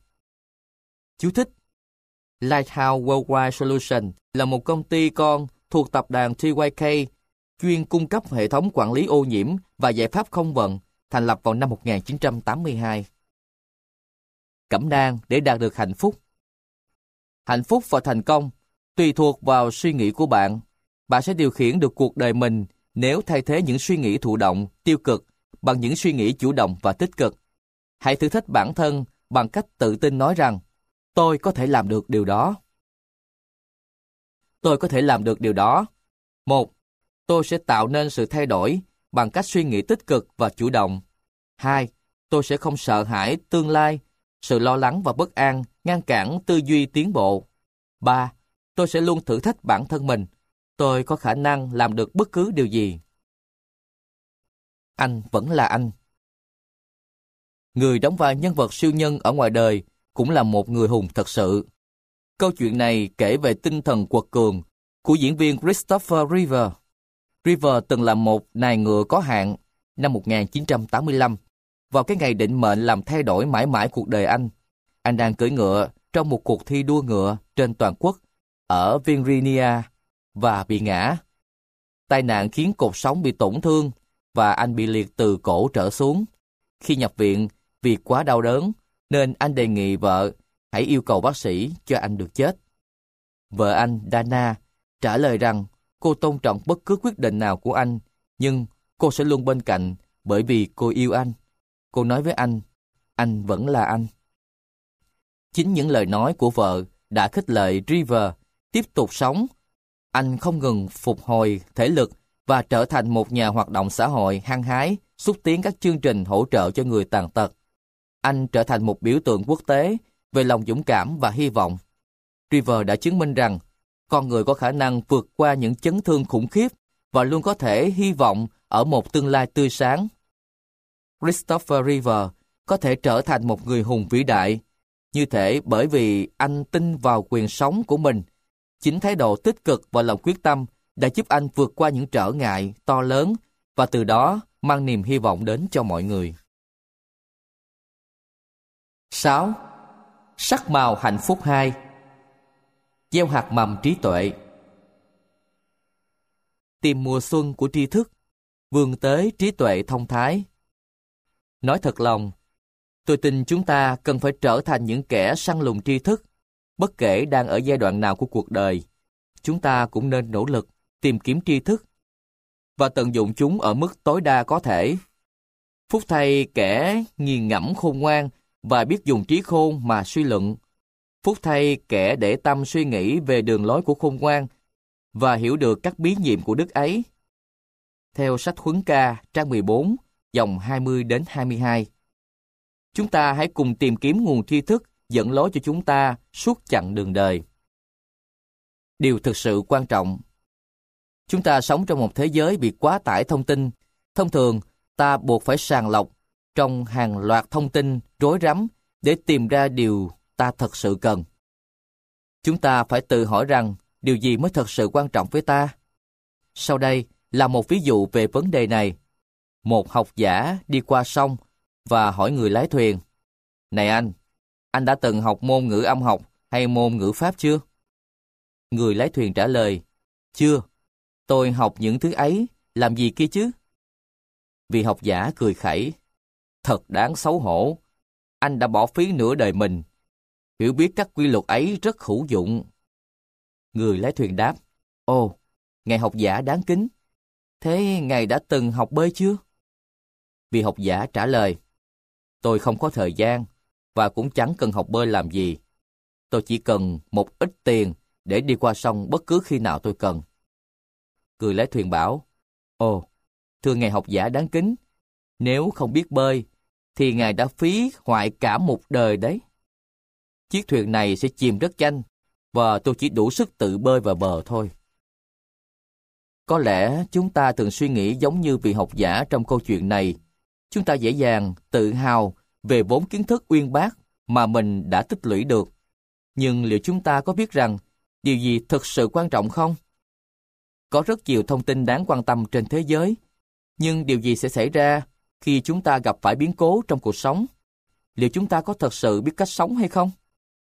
Chú thích: Lighthouse Worldwide Solutions là một công ty con thuộc tập đoàn TYK chuyên cung cấp hệ thống quản lý ô nhiễm và giải pháp không vận, thành lập vào năm 1982. Cẩm nang để đạt được hạnh phúc. Hạnh phúc và thành công tùy thuộc vào suy nghĩ của bạn. Bạn sẽ điều khiển được cuộc đời mình nếu thay thế những suy nghĩ thụ động, tiêu cực bằng những suy nghĩ chủ động và tích cực. Hãy thử thách bản thân bằng cách tự tin nói rằng tôi có thể làm được điều đó. Tôi có thể làm được điều đó. 1. Tôi sẽ tạo nên sự thay đổi bằng cách suy nghĩ tích cực và chủ động. 2. Tôi sẽ không sợ hãi tương lai, sự lo lắng và bất an ngăn cản tư duy tiến bộ. 3. Tôi sẽ luôn thử thách bản thân mình. Tôi có khả năng làm được bất cứ điều gì. Anh vẫn là anh. Người đóng vai nhân vật siêu nhân ở ngoài đời cũng là một người hùng thật sự. Câu chuyện này kể về tinh thần quật cường của diễn viên Christopher Reeve. Reeve từng là một nài ngựa có hạn năm 1985. Vào cái ngày định mệnh làm thay đổi mãi mãi cuộc đời anh đang cưỡi ngựa trong một cuộc thi đua ngựa trên toàn quốc ở Virginia và bị ngã. Tai nạn khiến cột sống bị tổn thương và anh bị liệt từ cổ trở xuống. Khi nhập viện vì quá đau đớn nên anh đề nghị vợ hãy yêu cầu bác sĩ cho anh được chết. Vợ anh, Dana, trả lời rằng cô tôn trọng bất cứ quyết định nào của anh, nhưng cô sẽ luôn bên cạnh bởi vì cô yêu anh. Cô nói với anh vẫn là anh. Chính những lời nói của vợ đã khích lệ River tiếp tục sống. Anh không ngừng phục hồi thể lực và trở thành một nhà hoạt động xã hội hăng hái, xúc tiến các chương trình hỗ trợ cho người tàn tật. Anh trở thành một biểu tượng quốc tế về lòng dũng cảm và hy vọng. River đã chứng minh rằng con người có khả năng vượt qua những chấn thương khủng khiếp và luôn có thể hy vọng ở một tương lai tươi sáng. Christopher River có thể trở thành một người hùng vĩ đại, như thể bởi vì anh tin vào quyền sống của mình. Chính thái độ tích cực và lòng quyết tâm đã giúp anh vượt qua những trở ngại to lớn và từ đó mang niềm hy vọng đến cho mọi người. 6. Sắc màu hạnh phúc 2. Gieo hạt mầm trí tuệ. Tìm mùa xuân của tri thức, vươn tới trí tuệ thông thái. Nói thật lòng, tôi tin chúng ta cần phải trở thành những kẻ săn lùng tri thức. Bất kể đang ở giai đoạn nào của cuộc đời, chúng ta cũng nên nỗ lực tìm kiếm tri thức và tận dụng chúng ở mức tối đa có thể. Phúc thay kẻ nghiền ngẫm khôn ngoan và biết dùng trí khôn mà suy luận. Phúc thay kẻ để tâm suy nghĩ về đường lối của khôn ngoan và hiểu được các bí nhiệm của đức ấy. Theo sách Huấn Ca, trang 14, dòng 20 đến 22. Chúng ta hãy cùng tìm kiếm nguồn tri thức dẫn lối cho chúng ta suốt chặng đường đời. Điều thực sự quan trọng. Chúng ta sống trong một thế giới bị quá tải thông tin. Thông thường, ta buộc phải sàng lọc trong hàng loạt thông tin rối rắm để tìm ra điều ta thật sự cần. Chúng ta phải tự hỏi rằng điều gì mới thật sự quan trọng với ta. Sau đây là một ví dụ về vấn đề này. Một học giả đi qua sông và hỏi người lái thuyền: "Này anh đã từng học môn ngữ âm học hay môn ngữ pháp chưa?" Người lái thuyền trả lời: "Chưa, tôi học những thứ ấy làm gì kia chứ?" Vị học giả cười khẩy: "Thật đáng xấu hổ, anh đã bỏ phí nửa đời mình. Hiểu biết các quy luật ấy rất hữu dụng." Người lái thuyền đáp: "Ồ, ngài học giả đáng kính, thế ngài đã từng học bơi chưa?" Vị học giả trả lời: "Tôi không có thời gian và cũng chẳng cần học bơi làm gì. Tôi chỉ cần một ít tiền để đi qua sông bất cứ khi nào tôi cần." Người lái thuyền bảo: "Ồ, thưa ngài học giả đáng kính, nếu không biết bơi thì ngài đã phí hoại cả một đời đấy. Chiếc thuyền này sẽ chìm rất nhanh và tôi chỉ đủ sức tự bơi vào bờ thôi." Có lẽ chúng ta thường suy nghĩ giống như vị học giả trong câu chuyện này. Chúng ta dễ dàng tự hào về vốn kiến thức uyên bác mà mình đã tích lũy được. Nhưng liệu chúng ta có biết rằng điều gì thực sự quan trọng không? Có rất nhiều thông tin đáng quan tâm trên thế giới, nhưng điều gì sẽ xảy ra khi chúng ta gặp phải biến cố trong cuộc sống? Liệu chúng ta có thật sự biết cách sống hay không?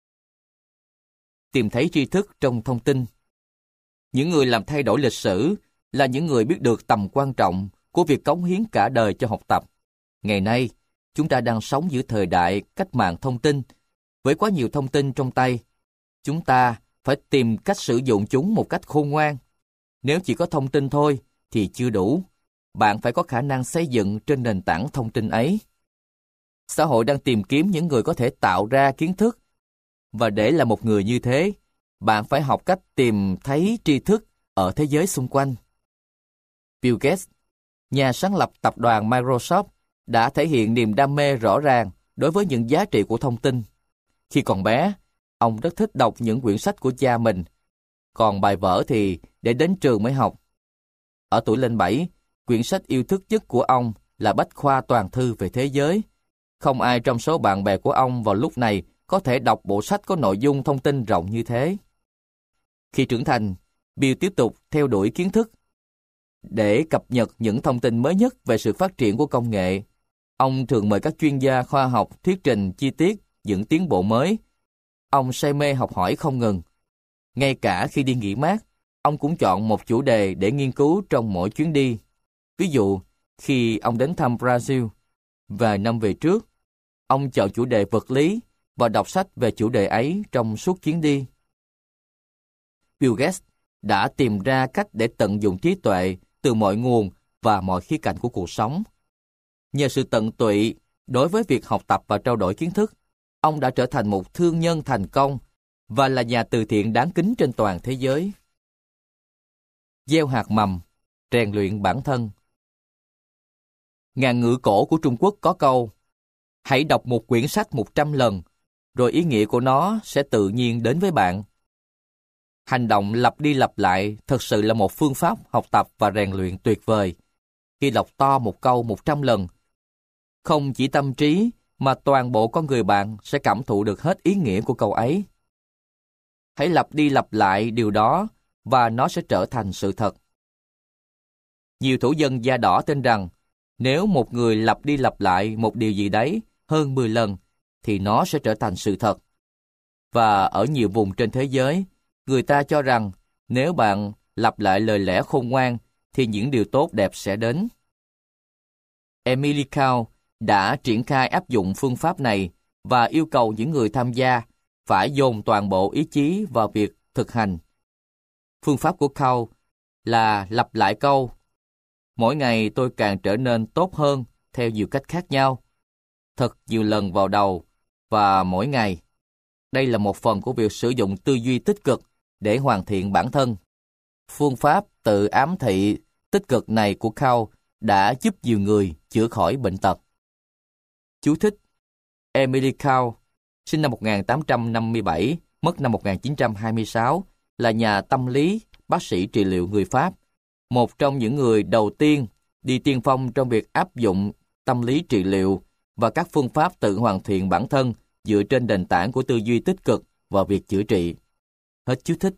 Tìm thấy tri thức trong thông tin. Những người làm thay đổi lịch sử là những người biết được tầm quan trọng của việc cống hiến cả đời cho học tập. Ngày nay, chúng ta đang sống giữa thời đại cách mạng thông tin. Với quá nhiều thông tin trong tay, chúng ta phải tìm cách sử dụng chúng một cách khôn ngoan. Nếu chỉ có thông tin thôi thì chưa đủ. Bạn phải có khả năng xây dựng trên nền tảng thông tin ấy. Xã hội đang tìm kiếm những người có thể tạo ra kiến thức. Và để là một người như thế, bạn phải học cách tìm thấy tri thức ở thế giới xung quanh. Bill Gates, nhà sáng lập tập đoàn Microsoft, đã thể hiện niềm đam mê rõ ràng đối với những giá trị của thông tin. Khi còn bé, ông rất thích đọc những quyển sách của cha mình, còn bài vở thì để đến trường mới học. Ở tuổi lên 7, quyển sách yêu thích nhất của ông là Bách khoa toàn thư về thế giới. Không ai trong số bạn bè của ông vào lúc này có thể đọc bộ sách có nội dung thông tin rộng như thế. Khi trưởng thành, Bill tiếp tục theo đuổi kiến thức. Để cập nhật những thông tin mới nhất về sự phát triển của công nghệ, ông thường mời các chuyên gia khoa học thuyết trình chi tiết những tiến bộ mới. Ông say mê học hỏi không ngừng. Ngay cả khi đi nghỉ mát, ông cũng chọn một chủ đề để nghiên cứu trong mỗi chuyến đi. Ví dụ, khi ông đến thăm Brazil, vài năm về trước, ông chọn chủ đề vật lý và đọc sách về chủ đề ấy trong suốt chuyến đi. Bill Gates đã tìm ra cách để tận dụng trí tuệ từ mọi nguồn và mọi khía cạnh của cuộc sống. Nhờ sự tận tụy đối với việc học tập và trao đổi kiến thức, ông đã trở thành một thương nhân thành công và là nhà từ thiện đáng kính trên toàn thế giới. Gieo hạt mầm, rèn luyện bản thân. Ngạn ngữ cổ của Trung Quốc có câu: hãy đọc một quyển sách 100 lần, rồi ý nghĩa của nó sẽ tự nhiên đến với bạn. Hành động lặp đi lặp lại thực sự là một phương pháp học tập và rèn luyện tuyệt vời. Khi đọc to một câu 100 lần, không chỉ tâm trí mà toàn bộ con người bạn sẽ cảm thụ được hết ý nghĩa của câu ấy. Hãy lặp đi lặp lại điều đó và nó sẽ trở thành sự thật. Nhiều thủ dân da đỏ tin rằng nếu một người lặp đi lặp lại một điều gì đấy hơn 10 lần thì nó sẽ trở thành sự thật. Và ở nhiều vùng trên thế giới, người ta cho rằng nếu bạn lặp lại lời lẽ khôn ngoan thì những điều tốt đẹp sẽ đến. Emily Cao đã triển khai áp dụng phương pháp này và yêu cầu những người tham gia phải dồn toàn bộ ý chí vào việc thực hành. Phương pháp của Cao là lặp lại câu: mỗi ngày tôi càng trở nên tốt hơn theo nhiều cách khác nhau, thật nhiều lần vào đầu và mỗi ngày. Đây là một phần của việc sử dụng tư duy tích cực để hoàn thiện bản thân. Phương pháp tự ám thị tích cực này của Cao đã giúp nhiều người chữa khỏi bệnh tật. Chú thích: Emily Cao, sinh năm 1857, mất năm 1926, là nhà tâm lý, bác sĩ trị liệu người Pháp, một trong những người đầu tiên đi tiên phong trong việc áp dụng tâm lý trị liệu và các phương pháp tự hoàn thiện bản thân dựa trên nền tảng của tư duy tích cực vào việc chữa trị. Hết chú thích.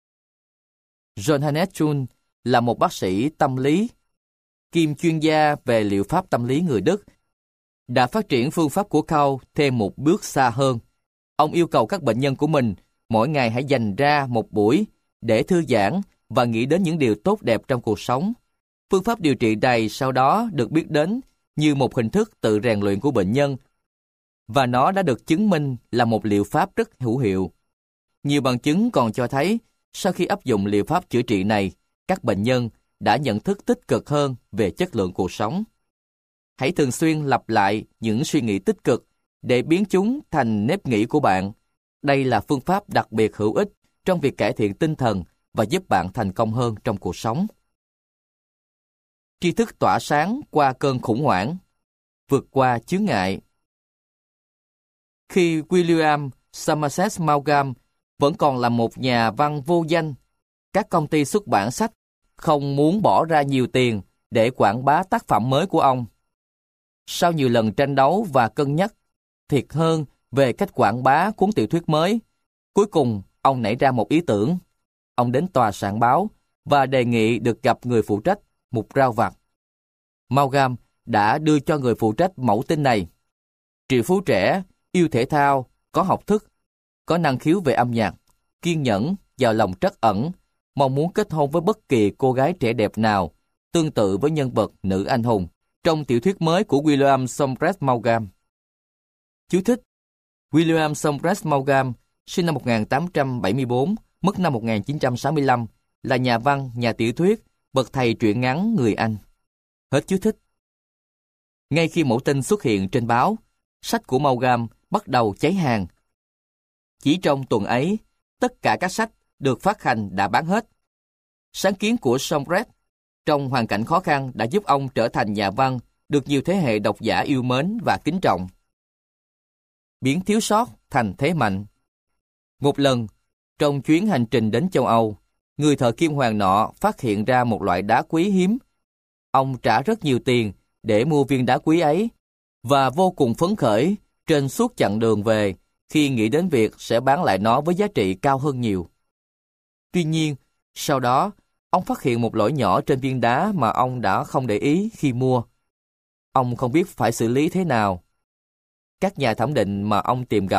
Johannes Kuhn là một bác sĩ tâm lý, kiêm chuyên gia về liệu pháp tâm lý người Đức, đã phát triển phương pháp của Cao thêm một bước xa hơn. Ông yêu cầu các bệnh nhân của mình mỗi ngày hãy dành ra một buổi để thư giãn và nghĩ đến những điều tốt đẹp trong cuộc sống. Phương pháp điều trị này sau đó được biết đến như một hình thức tự rèn luyện của bệnh nhân, và nó đã được chứng minh là một liệu pháp rất hữu hiệu. Nhiều bằng chứng còn cho thấy, sau khi áp dụng liệu pháp chữa trị này, các bệnh nhân đã nhận thức tích cực hơn về chất lượng cuộc sống. Hãy thường xuyên lặp lại những suy nghĩ tích cực để biến chúng thành nếp nghĩ của bạn. Đây là phương pháp đặc biệt hữu ích trong việc cải thiện tinh thần và giúp bạn thành công hơn trong cuộc sống. Tri thức tỏa sáng qua cơn khủng hoảng, vượt qua chướng ngại. Khi William Somerset Maugham vẫn còn là một nhà văn vô danh, các công ty xuất bản sách không muốn bỏ ra nhiều tiền để quảng bá tác phẩm mới của ông. Sau nhiều lần tranh đấu và cân nhắc thiệt hơn về cách quảng bá cuốn tiểu thuyết mới, cuối cùng ông nảy ra một ý tưởng. Ông đến tòa soạn báo và đề nghị được gặp người phụ trách mục rao vặt. Maugham đã đưa cho người phụ trách mẫu tin này: triệu phú trẻ, yêu thể thao, có học thức, có năng khiếu về âm nhạc, kiên nhẫn, giàu lòng trắc ẩn, mong muốn kết hôn với bất kỳ cô gái trẻ đẹp nào, tương tự với nhân vật nữ anh hùng trong tiểu thuyết mới của William Somerset Maugham. Chú thích: William Somerset Maugham, sinh năm 1874, mất năm 1965, là nhà văn, nhà tiểu thuyết, bậc thầy truyện ngắn người Anh. Hết chú thích. Ngay khi mẫu tin xuất hiện trên báo, sách của Maugham bắt đầu cháy hàng. Chỉ trong tuần ấy, tất cả các sách được phát hành đã bán hết. Sáng kiến của Somerset trong hoàn cảnh khó khăn đã giúp ông trở thành nhà văn được nhiều thế hệ độc giả yêu mến và kính trọng. Biến thiếu sót thành thế mạnh. Một lần, trong chuyến hành trình đến châu Âu, người thợ kim hoàn nọ phát hiện ra một loại đá quý hiếm. Ông trả rất nhiều tiền để mua viên đá quý ấy và vô cùng phấn khởi trên suốt chặng đường về khi nghĩ đến việc sẽ bán lại nó với giá trị cao hơn nhiều. Tuy nhiên, sau đó, ông phát hiện một lỗi nhỏ trên viên đá mà ông đã không để ý khi mua. Ông không biết phải xử lý thế nào. Các nhà thẩm định mà ông tìm gặp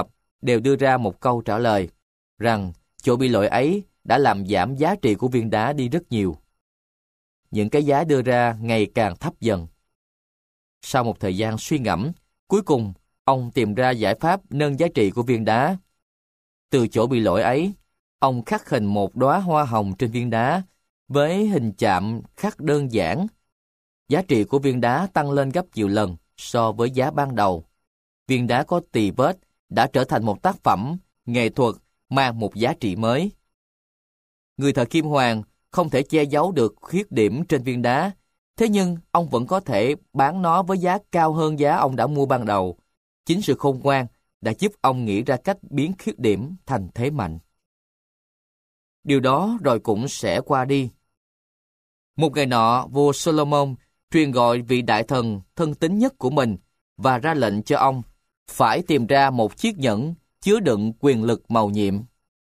đều đưa ra một câu trả lời, rằng chỗ bị lỗi ấy đã làm giảm giá trị của viên đá đi rất nhiều. Những cái giá đưa ra ngày càng thấp dần. Sau một thời gian suy ngẫm, cuối cùng ông tìm ra giải pháp nâng giá trị của viên đá. Từ chỗ bị lỗi ấy, ông khắc hình một đóa hoa hồng trên viên đá với hình chạm khắc đơn giản. Giá trị của viên đá tăng lên gấp nhiều lần so với giá ban đầu. Viên đá có tì vết đã trở thành một tác phẩm nghệ thuật mang một giá trị mới. Người thợ kim hoàn không thể che giấu được khuyết điểm trên viên đá, thế nhưng ông vẫn có thể bán nó với giá cao hơn giá ông đã mua ban đầu. Chính sự khôn ngoan đã giúp ông nghĩ ra cách biến khuyết điểm thành thế mạnh. Điều đó rồi cũng sẽ qua đi. Một ngày nọ, vua Solomon truyền gọi vị đại thần thân tín nhất của mình và ra lệnh cho ông phải tìm ra một chiếc nhẫn chứa đựng quyền lực mầu nhiệm.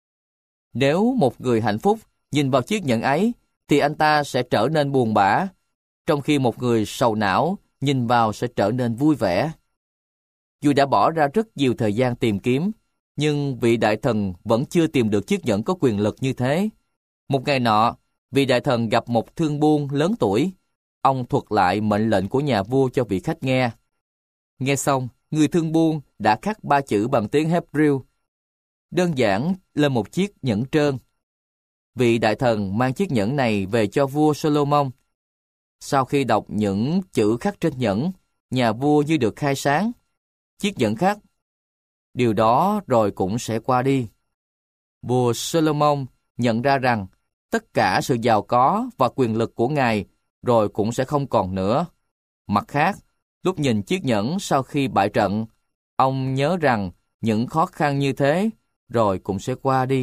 Nếu một người hạnh phúc nhìn vào chiếc nhẫn ấy, thì anh ta sẽ trở nên buồn bã, trong khi một người sầu não nhìn vào sẽ trở nên vui vẻ. Dù đã bỏ ra rất nhiều thời gian tìm kiếm, nhưng vị đại thần vẫn chưa tìm được chiếc nhẫn có quyền lực như thế. Một ngày nọ, vị đại thần gặp một thương buôn lớn tuổi. Ông thuật lại mệnh lệnh của nhà vua cho vị khách nghe. Nghe xong, người thương buôn đã khắc 3 chữ bằng tiếng Hebrew, đơn giản lên một chiếc nhẫn trơn. Vị đại thần mang chiếc nhẫn này về cho vua Solomon. Sau khi đọc những chữ khắc trên nhẫn, nhà vua như được khai sáng. Chiếc nhẫn khắc, điều đó rồi cũng sẽ qua đi. Vua Solomon nhận ra rằng tất cả sự giàu có và quyền lực của ngài rồi cũng sẽ không còn nữa. Mặt khác, lúc nhìn chiếc nhẫn sau khi bại trận, ông nhớ rằng những khó khăn như thế rồi cũng sẽ qua đi.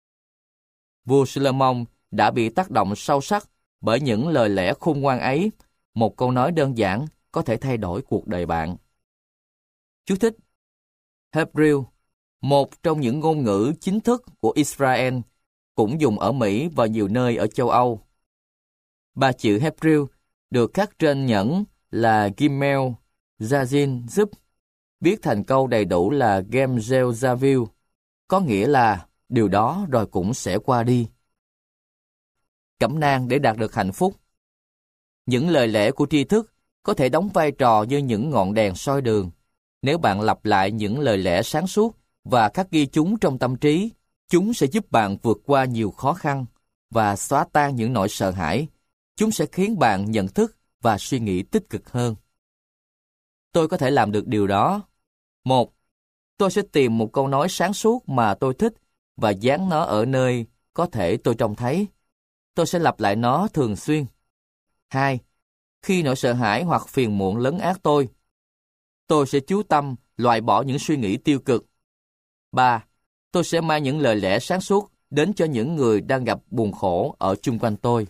Vua Solomon đã bị tác động sâu sắc bởi những lời lẽ khôn ngoan ấy. Một câu nói đơn giản có thể thay đổi cuộc đời bạn. Chú thích: Hebrew, một trong những ngôn ngữ chính thức của Israel, cũng dùng ở Mỹ và nhiều nơi ở châu Âu. 3 chữ Hebrew được khắc trên nhẫn là Gimel Zazin giúp, viết thành câu đầy đủ là Gemzel Zavil, có nghĩa là điều đó rồi cũng sẽ qua đi. Cẩm nang để đạt được hạnh phúc. Những lời lẽ của tri thức có thể đóng vai trò như những ngọn đèn soi đường. Nếu bạn lặp lại những lời lẽ sáng suốt và khắc ghi chúng trong tâm trí, chúng sẽ giúp bạn vượt qua nhiều khó khăn và xóa tan những nỗi sợ hãi. Chúng sẽ khiến bạn nhận thức và suy nghĩ tích cực hơn. Tôi có thể làm được điều đó. 1. Tôi sẽ tìm một câu nói sáng suốt mà tôi thích và dán nó ở nơi có thể tôi trông thấy. Tôi sẽ lặp lại nó thường xuyên. 2. Khi nỗi sợ hãi hoặc phiền muộn lấn át tôi sẽ chú tâm loại bỏ những suy nghĩ tiêu cực. 3. Tôi sẽ mang những lời lẽ sáng suốt đến cho những người đang gặp buồn khổ ở chung quanh tôi.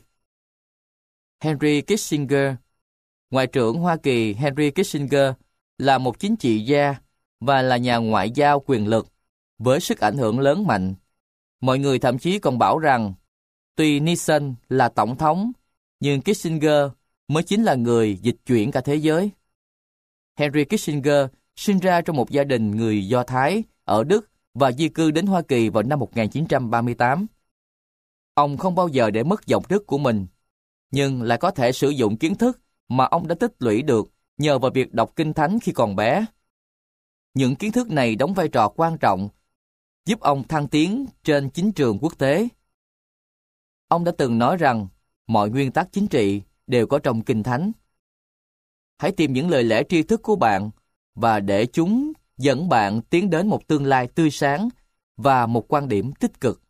Henry Kissinger. Ngoại trưởng Hoa Kỳ Henry Kissinger là một chính trị gia và là nhà ngoại giao quyền lực với sức ảnh hưởng lớn mạnh. Mọi người thậm chí còn bảo rằng tuy Nixon là tổng thống, nhưng Kissinger mới chính là người dịch chuyển cả thế giới. Henry Kissinger sinh ra trong một gia đình người Do Thái ở Đức và di cư đến Hoa Kỳ vào năm 1938. Ông không bao giờ để mất giọng đức của mình, nhưng lại có thể sử dụng kiến thức mà ông đã tích lũy được nhờ vào việc đọc Kinh Thánh khi còn bé. Những kiến thức này đóng vai trò quan trọng, giúp ông thăng tiến trên chính trường quốc tế. Ông đã từng nói rằng mọi nguyên tắc chính trị đều có trong Kinh Thánh. Hãy tìm những lời lẽ tri thức của bạn và để chúng dẫn bạn tiến đến một tương lai tươi sáng và một quan điểm tích cực.